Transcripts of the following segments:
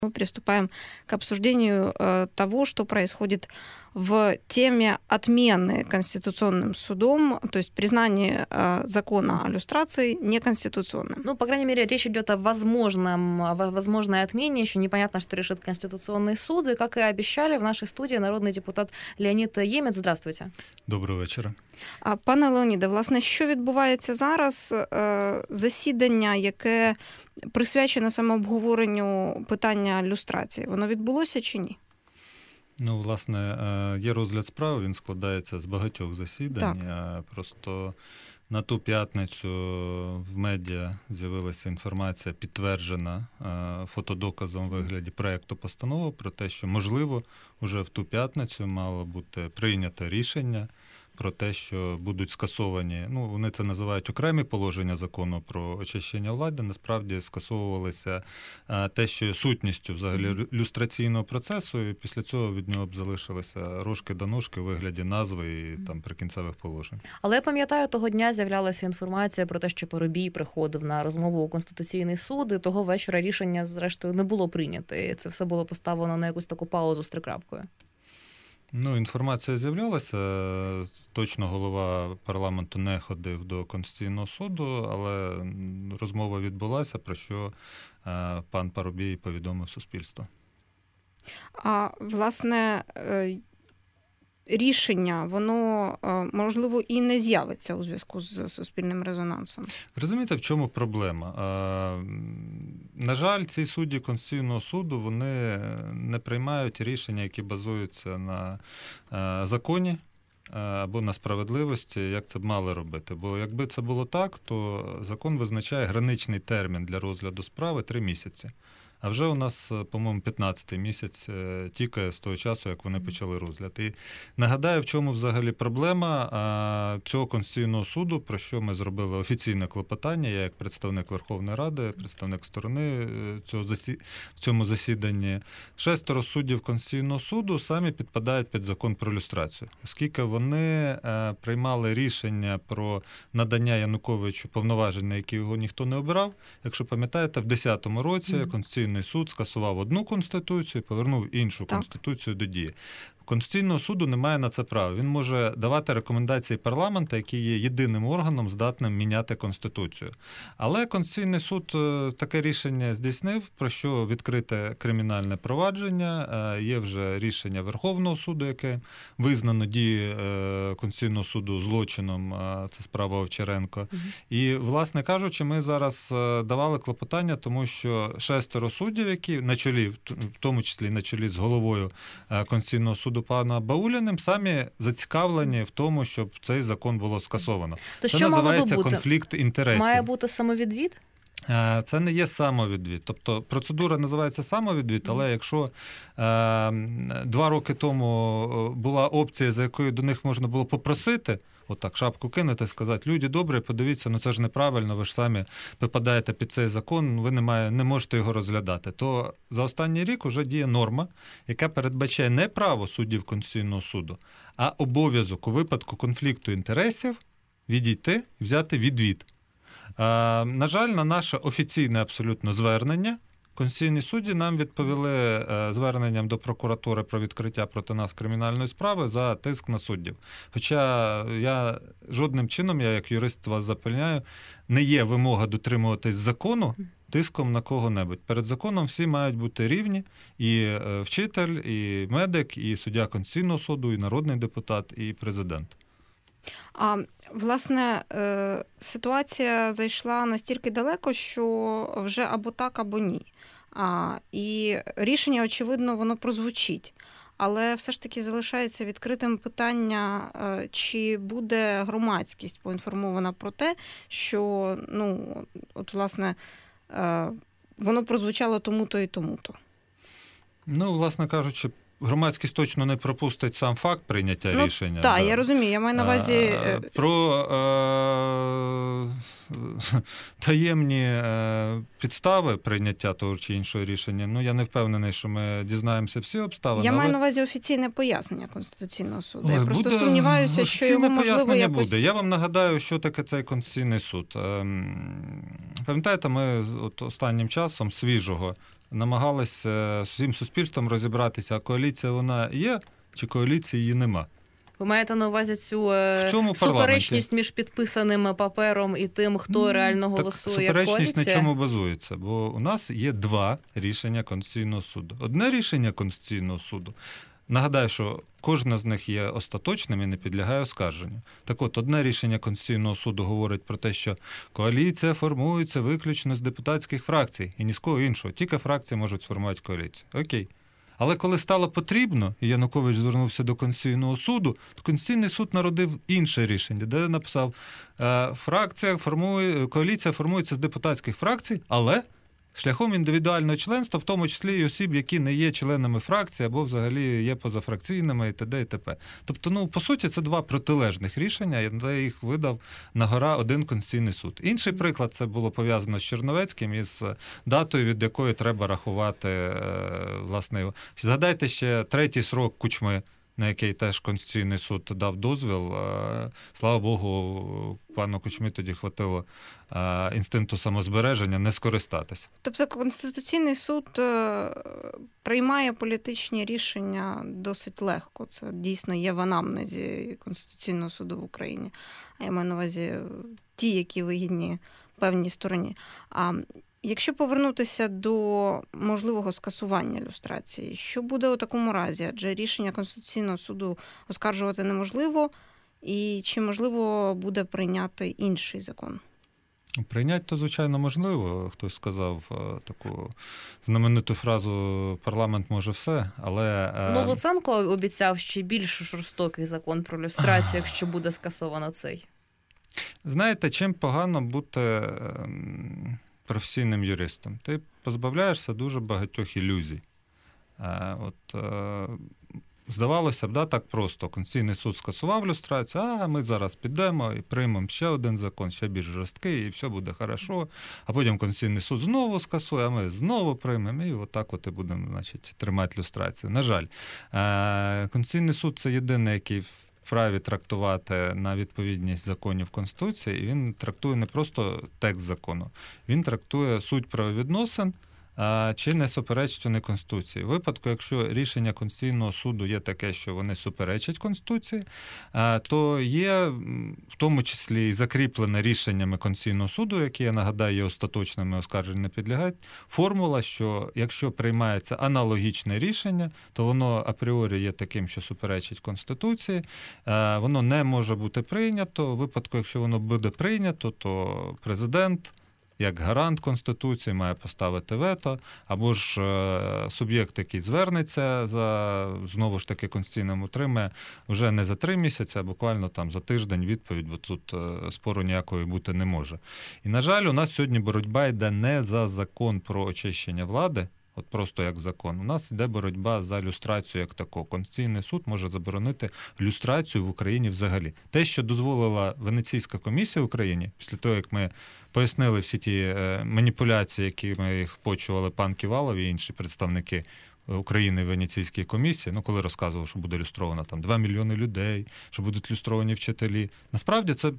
Мы приступаем к обсуждению того, что происходит в теме отмены Конституционным судом, то есть признание закона о люстрации неконституционным. Ну, по крайней мере, речь идет о возможной отмене. Еще непонятно, что решит Конституционный суд. И, как и обещали, в нашей студии народний депутат Леонід Ємець. Здравствуйте. Доброго вечора. Пане Леоніде, власне, що відбувається зараз? Засідання, яке присвячене саме обговоренню питання люстрації, воно відбулося чи ні? Ну, власне, є розгляд справи, він складається з багатьох засідань. Так. Просто на ту п'ятницю в медіа з'явилася інформація, підтверджена фотодоказом у вигляді проєкту постанови про те, що, можливо, уже в ту п'ятницю мало бути прийнято рішення про те, що будуть скасовані, ну, вони це називають окремі положення закону про очищення влади, насправді скасовувалися те, що є сутністю взагалі люстраційного процесу, і після цього від нього б залишилися рожки до ножки у вигляді назви і там прикінцевих положень. Але я пам'ятаю, того дня з'являлася інформація про те, що Парубій приходив на розмову у Конституційний суд, і того вечора рішення, зрештою, не було прийнято. І це все було поставлено на якусь таку паузу з трикрапкою. Ну, інформація з'являлася. Точно голова парламенту не ходив до Конституційного суду, але розмова відбулася, про що пан Парубій повідомив суспільство. А, власне, рішення, воно, можливо, і не з'явиться у зв'язку з суспільним резонансом. Розумієте, в чому проблема? На жаль, ці судді Конституційного суду, вони не приймають рішення, які базуються на законі або на справедливості, як це б мали робити. Бо якби це було так, то закон визначає граничний термін для розгляду справи 3 місяці. А вже у нас, по-моєму, 15-й місяць тікає з того часу, як вони почали розгляд. І нагадаю, в чому взагалі проблема цього Конституційного суду, про що ми зробили офіційне клопотання, я як представник Верховної Ради, представник сторони в цьому засіданні. 6 суддів Конституційного суду самі підпадають під закон про люстрацію, оскільки вони приймали рішення про надання Януковичу повноважень, на які його ніхто не обирав. Якщо пам'ятаєте, в 2010 році Конституційний суд скасував одну конституцію, повернув іншу конституцію до дії. Конституційного суду немає на це права. Він може давати рекомендації парламенту, який є єдиним органом, здатним міняти Конституцію. Але Конституційний суд таке рішення здійснив, про що відкрите кримінальне провадження. Є вже рішення Верховного суду, яке визнано дії Конституційного суду злочином. Це справа Овчаренко. І, власне кажучи, ми зараз давали клопотання, тому що 6 суддів, які на чолі, в тому числі на чолі з головою Конституційного суду пана Бауліним, самі зацікавлені в тому, щоб цей закон було скасовано. То це що називається мало би бути? Конфлікт інтересів. Має бути самовідвід? Це не є самовідвід. Тобто процедура називається самовідвід, але якщо 2 роки тому була опція, за якою до них можна було попросити, отак шапку кинути, сказати: люди добрі, подивіться, ну це ж неправильно, ви ж самі попадаєте під цей закон, ви не можете його розглядати. То за останній рік вже діє норма, яка передбачає не право суддів Конституційного суду, а обов'язок у випадку конфлікту інтересів відійти, взяти відвід. На жаль, на наше офіційне абсолютно звернення Конституційні судді нам відповіли зверненням до прокуратури про відкриття проти нас кримінальної справи за тиск на суддів. Хоча я жодним чином, я як юрист вас запевняю, не є вимога дотримуватись закону тиском на кого-небудь. Перед законом всі мають бути рівні: і вчитель, і медик, і суддя Конституційного суду, і народний депутат, і президент. А, власне, ситуація зайшла настільки далеко, що вже або так, або ні. І рішення, очевидно, воно прозвучить. Але все ж таки залишається відкритим питання, чи буде громадськість поінформована про те, що, ну, от, власне, воно прозвучало тому-то і тому-то. Ну, власне кажучи, громадськість точно не пропустить сам факт прийняття рішення. Так, я розумію, я маю на увазі... Про таємні підстави прийняття того чи іншого рішення, ну, я не впевнений, що ми дізнаємося всі обставини. Я маю на увазі офіційне пояснення Конституційного суду. Я просто сумніваюся, що його можливо якось... буде. Я вам нагадаю, що таке цей Конституційний суд. Пам'ятаєте, ми от останнім часом свіжого намагались з всім суспільством розібратися, а коаліція вона є, чи коаліції її нема. Ви маєте на увазі цю цьому суперечність між підписаним папером і тим, хто реально голосує як коаліція? Суперечність на чому базується? Бо у нас є два рішення Конституційного суду. Одне рішення Конституційного суду, нагадаю, що кожне з них є остаточним і не підлягає оскарженню. Так от, одне рішення Конституційного суду говорить про те, що коаліція формується виключно з депутатських фракцій і ні з кого іншого. Тільки фракції можуть сформувати коаліцію. Окей. Але коли стало потрібно, і Янукович звернувся до Конституційного суду, то Конституційний суд народив інше рішення, де написав, коаліція формується з депутатських фракцій, але шляхом індивідуального членства, в тому числі і осіб, які не є членами фракції або взагалі є позафракційними і т.д. і т.п. Тобто, по суті, це два протилежних рішення, де їх видав нагора один Конституційний суд. Інший приклад, це було пов'язано з Черновецьким і з датою, від якої треба рахувати, власне, згадайте ще третій срок Кучми, на який теж Конституційний суд дав дозвіл. Слава Богу, пану Кучмі тоді хватило інстинкту самозбереження не скористатися. Тобто Конституційний суд приймає політичні рішення досить легко. Це дійсно є в анамнезі Конституційного суду в Україні. А я маю на увазі ті, які вигідні певній стороні. Якщо повернутися до можливого скасування люстрації, що буде у такому разі? Адже рішення Конституційного суду оскаржувати неможливо, і чи можливо буде прийняти інший закон? Прийняти то, звичайно, можливо. Хтось сказав таку знамениту фразу «парламент може все», але... Луценко обіцяв ще більш жорстокий закон про люстрацію, якщо буде скасовано цей. Знаєте, чим погано бути професійним юристом? Ти позбавляєшся дуже багатьох ілюзій. Здавалося б, так просто. Конституційний суд скасував люстрацію, а ми зараз підемо і приймемо ще один закон, ще більш жорсткий, і все буде хорошо. А потім Конституційний суд знову скасує, а ми знову приймемо, і отак і будемо, тримати люстрацію. На жаль, Конституційний суд – це єдиний, який вправі трактувати на відповідність законів Конституції, і він трактує не просто текст закону, він трактує суть правовідносин, чи не суперечать вони Конституції. У випадку, якщо рішення Конституційного суду є таке, що вони суперечать Конституції, то є в тому числі і закріплене рішеннями Конституційного суду, які, я нагадаю, є остаточними, оскарженню не підлягають, формула, що якщо приймається аналогічне рішення, то воно апріорі є таким, що суперечить Конституції, воно не може бути прийнято. У випадку, якщо воно буде прийнято, то президент як гарант Конституції має поставити вето, або ж суб'єкт, який звернеться знову ж таки Конституційним, отримає вже не за 3 місяці, а буквально там за тиждень відповідь, бо тут спору ніякої бути не може. І, на жаль, у нас сьогодні боротьба йде не за закон про очищення влади, от просто як закон. У нас йде боротьба за люстрацію як таку. Конституційний суд може заборонити люстрацію в Україні взагалі. Те, що дозволила Венеційська комісія в Україні, після того, як ми пояснили всі ті маніпуляції, які ми їх почували пан Ківалов і інші представники України в Венеційській комісії, коли розказував, що буде люстровано 2 мільйони людей, що будуть люстровані вчителі. Насправді це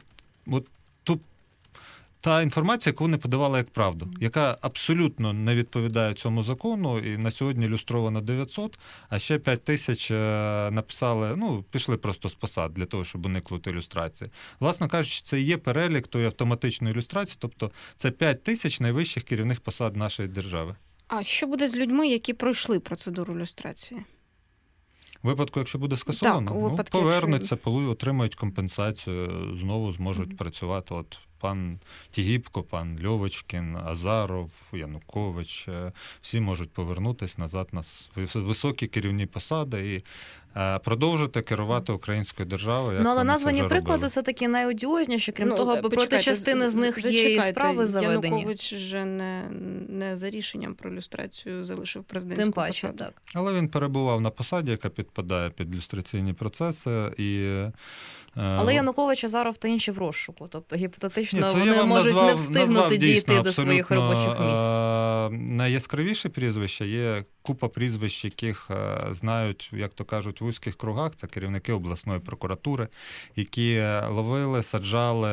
та інформація, яку вони подавали як правду, яка абсолютно не відповідає цьому закону, і на сьогодні люстровано 900, а ще 5 тисяч написали, пішли просто з посад для того, щоб уникнути ілюстрації. Власне кажучи, це і є перелік тої автоматичної ілюстрації, тобто це 5 тисяч найвищих керівних посад нашої держави. А що буде з людьми, які пройшли процедуру люстрації? У випадку, якщо буде скасовано, повернуться, отримають компенсацію, знову зможуть працювати. От пан Тігіпко, пан Льовочкін, Азаров, Янукович, всі можуть повернутися назад на високі керівні посади і продовжити керувати українською державою, як але названі приклади це такі найодіозніші, крім того, бо проти частини з них є і справи заведені. Янукович же не за рішенням про люстрацію залишив президентську посаду. Так. Але він перебував на посаді, яка підпадає під люстраційні процеси, але Янукович, Азаров та інші в розшуку. Тобто, гіпотетично, вони можуть не встигнути дійти до своїх робочих місць. Найяскравіші прізвища є купа прізвищ, яких знають, як то кажуть, в вузьких кругах. Це керівники обласної прокуратури, які ловили, саджали,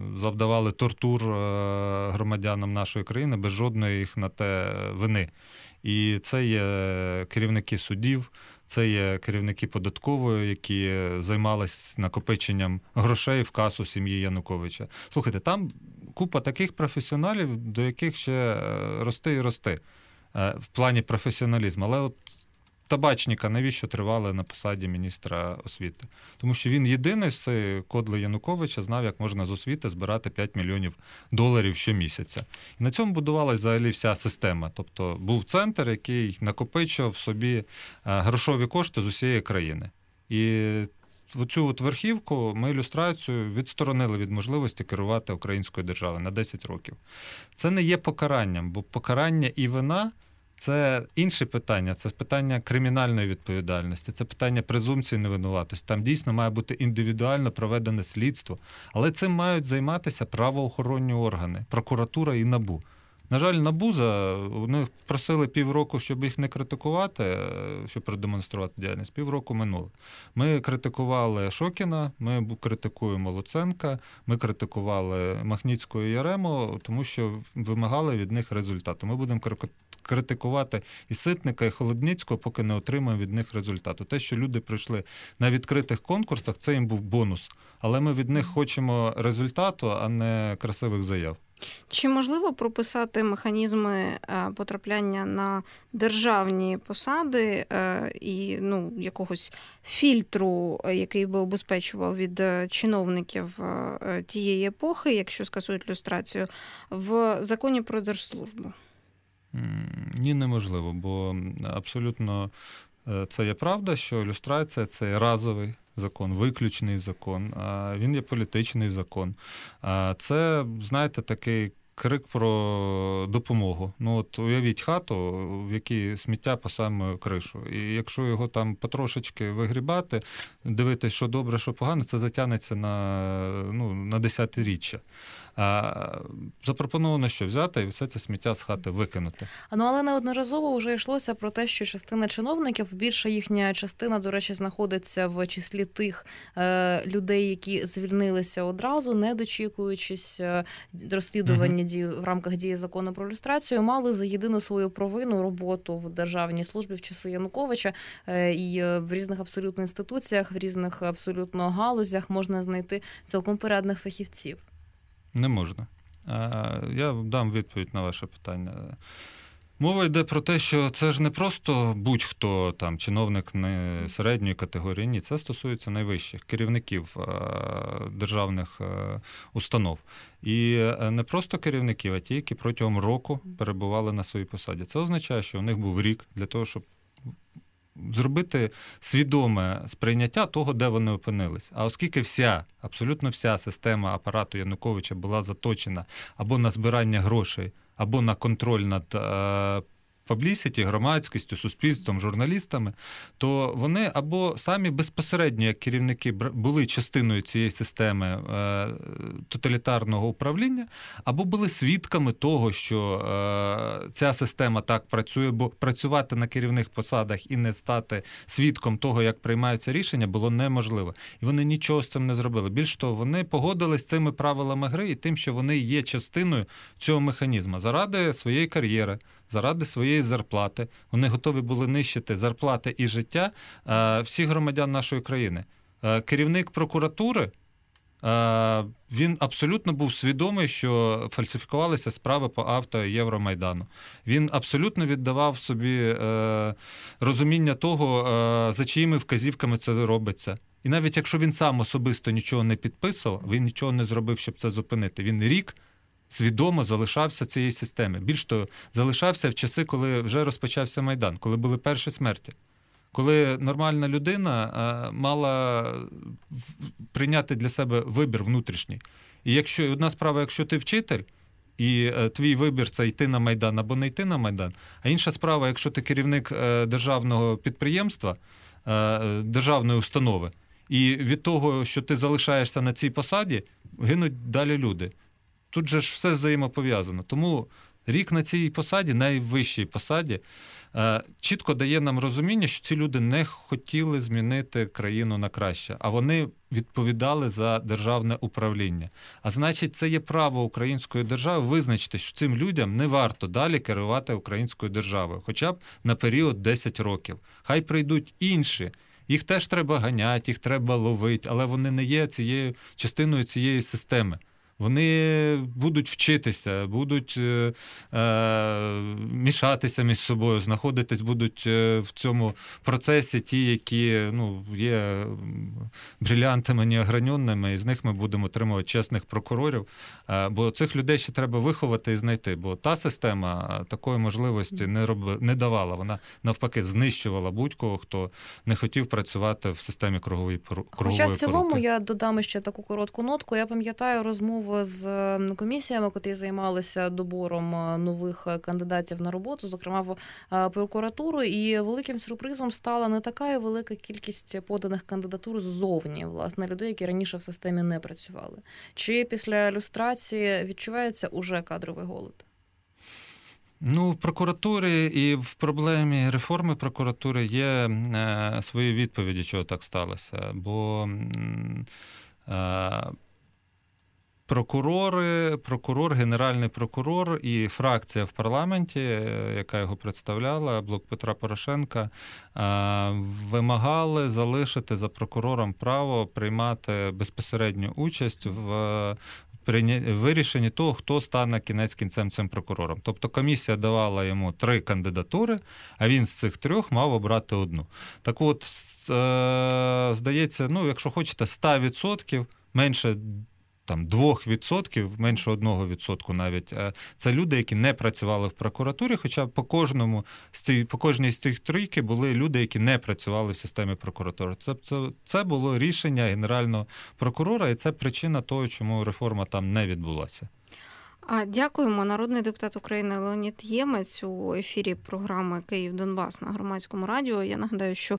завдавали тортур громадянам нашої країни без жодної їх на те вини. І це є керівники судів, це є керівники податкової, які займалися накопиченням грошей в касу сім'ї Януковича. Слухайте, там купа таких професіоналів, до яких ще рости і рости в плані професіоналізму. Але от Табачника навіщо тривали на посаді міністра освіти? Тому що він єдиний з цієї кодли Януковича знав, як можна з освіти збирати $5 мільйонів щомісяця. І на цьому будувалася взагалі вся система. Тобто був центр, який накопичував в собі грошові кошти з усієї країни. І оцю от верхівку ми ілюстрацію відсторонили від можливості керувати українською державою на 10 років. Це не є покаранням, бо покарання і вина – це інше питання, це питання кримінальної відповідальності, це питання презумпції невинуватості. Там дійсно має бути індивідуально проведене слідство, але цим мають займатися правоохоронні органи, прокуратура і НАБУ. На жаль, НАБУ, вони просили півроку, щоб їх не критикувати, щоб продемонструвати діяльність. Півроку минуло. Ми критикували Шокіна, ми критикуємо Луценка, ми критикували Махніцького і Ярему, тому що вимагали від них результату. Ми будемо критикувати і Ситника, і Холодницького, поки не отримаємо від них результату. Те, що люди прийшли на відкритих конкурсах, це їм був бонус. Але ми від них хочемо результату, а не красивих заяв. Чи можливо прописати механізми потрапляння на державні посади і якогось фільтру, який би обезпечував від чиновників тієї епохи, якщо скасують люстрацію, в законі про держслужбу? Ні, неможливо, бо абсолютно це є правда, що люстрація – це є разовий закон, виключний закон, він є політичний закон. Це, знаєте, такий крик про допомогу. От уявіть хату, в якій сміття по саму кришу. І якщо його там потрошечки вигрібати, дивитись, що добре, що погано, це затягнеться на десятиріччя. Запропоновано, що взяти і все це сміття з хати викинути. Але неодноразово вже йшлося про те, що частина чиновників, більша їхня частина, до речі, знаходиться в числі тих людей, які звільнилися одразу, не дочікуючись розслідування в рамках дії закону про люстрацію, мали за єдину свою провину роботу в державній службі в часи Януковича, і в різних абсолютно інституціях, в різних абсолютно галузях можна знайти цілком порядних фахівців. Не можна. Я дам відповідь на ваше питання. Мова йде про те, що це ж не просто будь-хто там чиновник не середньої категорії, ні, це стосується найвищих керівників державних установ. І не просто керівників, а ті, які протягом року перебували на своїй посаді. Це означає, що у них був рік для того, щоб зробити свідоме сприйняття того, де вони опинились. А оскільки абсолютно вся система апарату Януковича була заточена або на збирання грошей, або на контроль над паблісіті, громадськістю, суспільством, журналістами, то вони або самі безпосередньо, як керівники, були частиною цієї системи тоталітарного управління, або були свідками того, що ця система так працює, бо працювати на керівних посадах і не стати свідком того, як приймаються рішення, було неможливо. І вони нічого з цим не зробили. Більш того, вони погодились з цими правилами гри і тим, що вони є частиною цього механізму. Заради своєї кар'єри, заради своєї зарплати. Вони готові були нищити зарплати і життя всіх громадян нашої країни. Керівник прокуратури, він абсолютно був свідомий, що фальсифікувалися справи по авто Євромайдану. Він абсолютно віддавав собі розуміння того, за чиїми вказівками це робиться. І навіть якщо він сам особисто нічого не підписував, він нічого не зробив, щоб це зупинити. Він рік свідомо залишався цієї системи. Більш того, залишався в часи, коли вже розпочався Майдан, коли були перші смерті. Коли нормальна людина мала прийняти для себе вибір внутрішній. І одна справа, якщо ти вчитель, і твій вибір – це йти на Майдан або не йти на Майдан, а інша справа, якщо ти керівник державного підприємства, державної установи, і від того, що ти залишаєшся на цій посаді, гинуть далі люди. Тут же ж все взаємопов'язано. Тому Рік на цій посаді, найвищій посаді, чітко дає нам розуміння, що ці люди не хотіли змінити країну на краще, а вони відповідали за державне управління. А значить, це є право української держави визначити, що цим людям не варто далі керувати українською державою, хоча б на період 10 років. Хай прийдуть інші. Їх теж треба ганяти, їх треба ловити, але вони не є частиною цієї системи. Вони будуть вчитися, будуть мішатися між собою, знаходитись будуть в цьому процесі ті, які є брилянтами неограненними, і з них ми будемо отримувати чесних прокурорів. Бо цих людей ще треба виховати і знайти, бо та система такої можливості не давала. Вона навпаки знищувала будь-кого, хто не хотів працювати в системі кругової поруки. Хоча в цілому я додам ще таку коротку нотку. Я пам'ятаю розмову з комісіями, які займалися добором нових кандидатів на роботу, зокрема в прокуратуру, і великим сюрпризом стала не така і велика кількість поданих кандидатур ззовні, власне, людей, які раніше в системі не працювали. Чи після люстрації відчувається уже кадровий голод? В прокуратурі і в проблемі реформи прокуратури є свої відповіді, чого так сталося. Бо прокурор, генеральний прокурор і фракція в парламенті, яка його представляла, Блок Петра Порошенка, вимагали залишити за прокурором право приймати безпосередню участь в вирішенні того, хто стане кінець кінцем цим прокурором. Тобто комісія давала йому 3 кандидатури, а він з цих 3 мав обрати одну. Так от, здається, якщо хочете, 100%, менше 2%, менше 1% навіть, це люди, які не працювали в прокуратурі, хоча по кожній з цих 3 були люди, які не працювали в системі прокуратури. Це було рішення генерального прокурора, і це причина того, чому реформа там не відбулася. Дякуємо. Народний депутат України Леонід Ємець у ефірі програми «Київ-Донбас» на Громадському радіо. Я нагадаю, що